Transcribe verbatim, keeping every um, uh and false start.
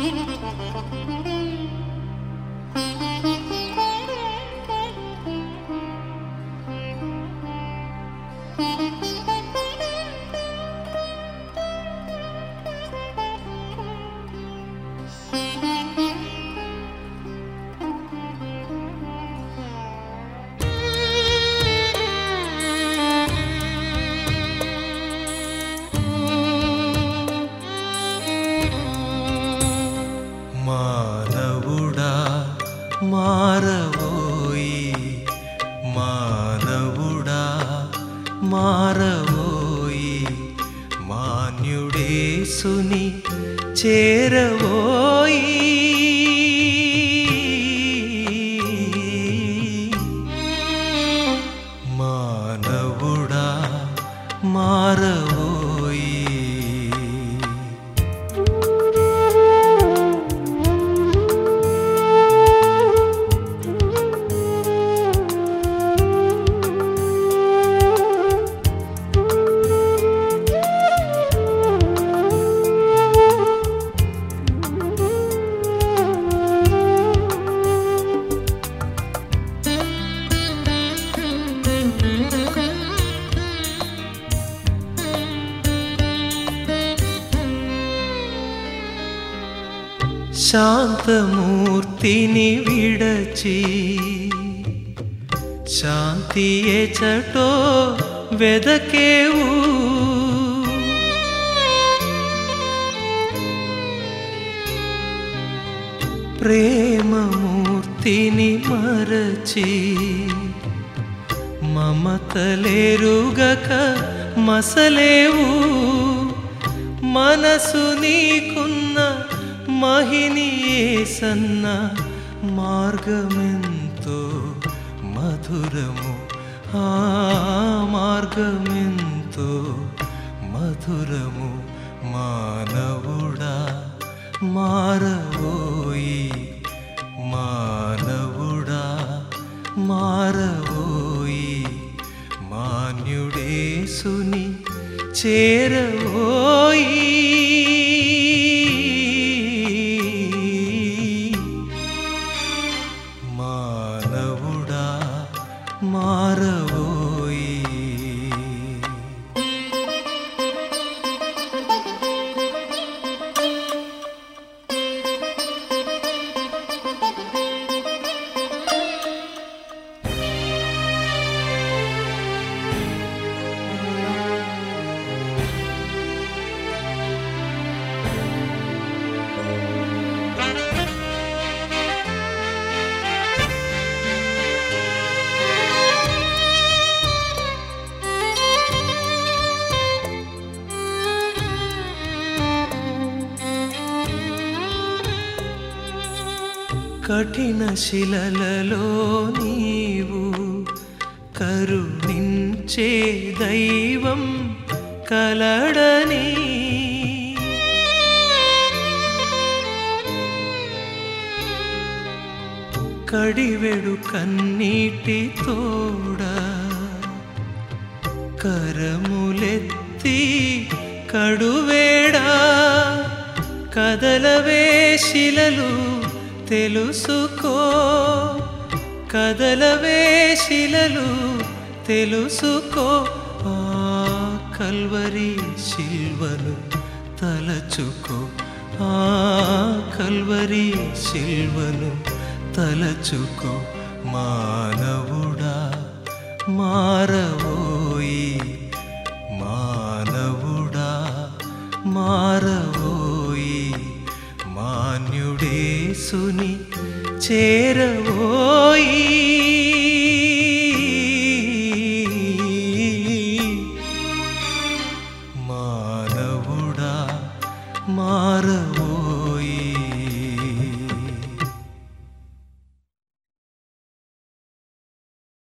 మానవుడా మారవోయి మానవుడా మారవోయి మాన్యుడేసుని చేరవోయి మానవుడా మారవోయి శాంతమూర్తిని విడచి శాంతి ఎచటో వెదకేవు ప్రేమమూర్తిని మరచి మమతలేరుగక మసలేవు మనసు నీకున్న మహిని సన్న మార్గమెంతో మధురము ఆ మార్గమెంతో మధురము మానవుడా మారవోయి మానవుడా మారవోయి మాన్యుడేసుని చేరవోయి మానవుడా మారవోయి కఠిన శిలలలో నీవు కరుణించే దైవం కలడని కడివెడు కన్నీటి తోడ కరములెత్తి కడువేడా కదలవే శిలలు తెలుసుకో కదలవే శిలలు తెలుసుకో ఆ కల్వరి శిల్వను తలచుకో ఆ కల్వరి శిల్వను తలచుకో మానవుడా మారవోయి మానవుడా మారవోయి మాన్యుడేసుని చేరవోయి మానవుడా మారవోయి